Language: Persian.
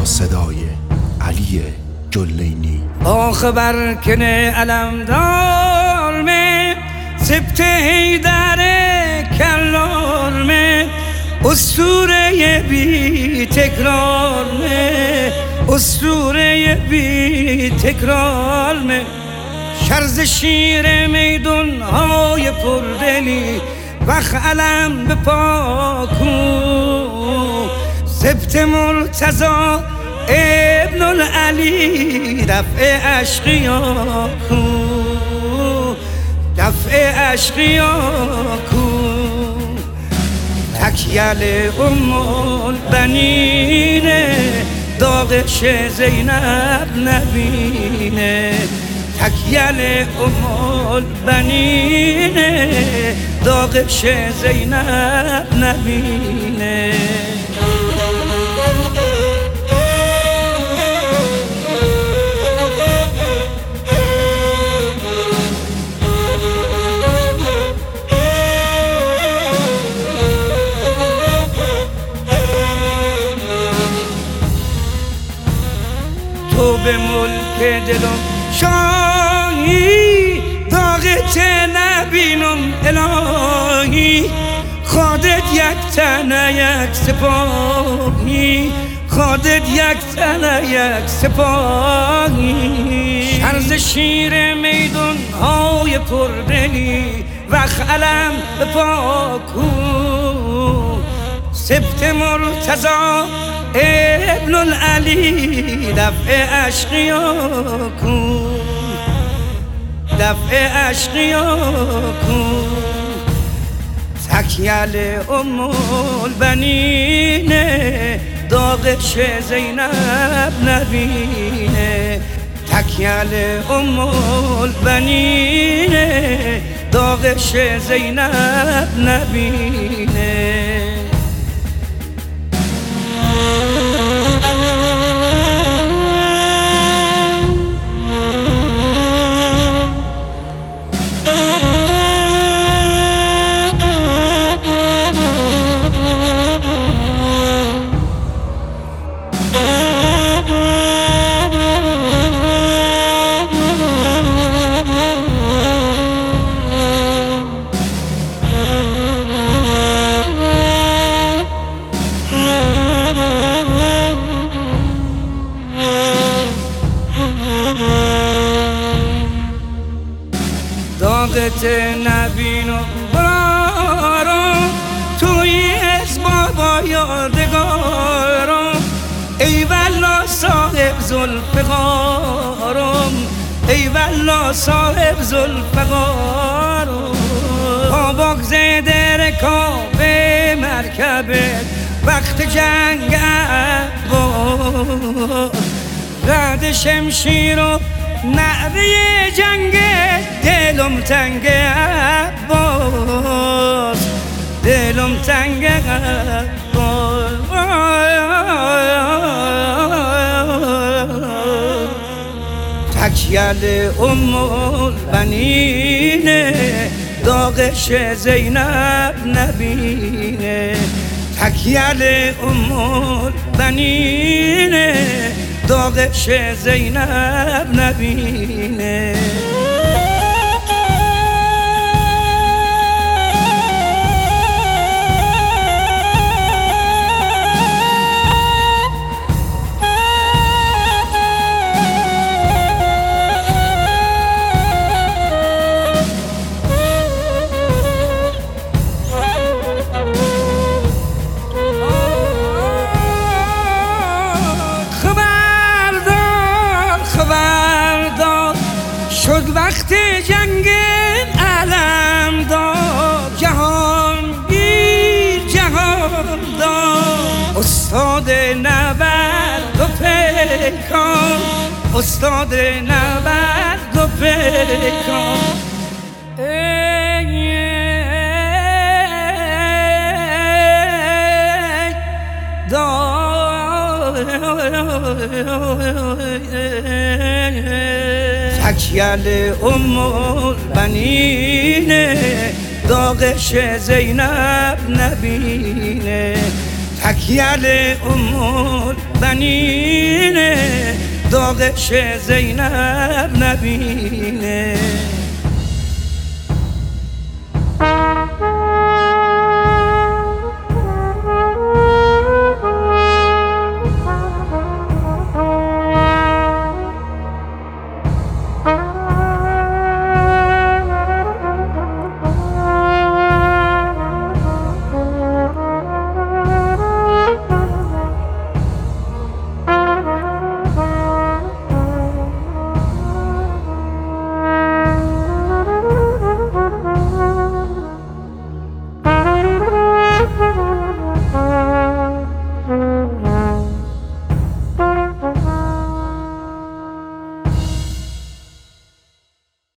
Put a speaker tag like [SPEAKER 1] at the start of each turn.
[SPEAKER 1] صدای علی جلینی.
[SPEAKER 2] آخبر کنه علمدار میں سبت حیدر کلار میں اسطوره بی تکرار میں اسطوره بی تکرار میں شرز شیر میدون های پردلی وقت علم به پاکو سبت مرتضا ابن العلی دفع اشقیا کو دفع اشقیا کو تکیل ام البنین داغش زینب نبینه تکیل ام البنین داغش زینب نبینه تو به ملک دلم شاهی داغت نبینم الهی خودت یک تنه یک سپاهی خودت یک تنه یک سپاهی شرز شیر میدون های پردلی وقت علم به پاکو سبت مرتضا ابن العلی دفع اشقیا کن دفع اشقیا کن تکیل ام البنین داغش زینب نبینه تکیل ام البنین داغش زینب نبینه داغت نبینم برارم توی از بابا یادگارم ای والا صاحب ذوالفقارم ای والا صاحب ذوالفقارم با بگذر رکاب مرکبت وقت جنگ عباس رد شمشیر و نعره جنگ دلم تنگ عباس دلم تنگ عباس تکیل ام البنین داغش زینب نبینه تکیل ام البنین داغش زینب نبینه شد وقت جنگ علم دار جهانگیر جهان دار استاد نبرد و پیکان استاد نبرد و پیکان تکیل ام البنین داغش زینب نبینه تکیل ام بنینه داغش زینب نبینه.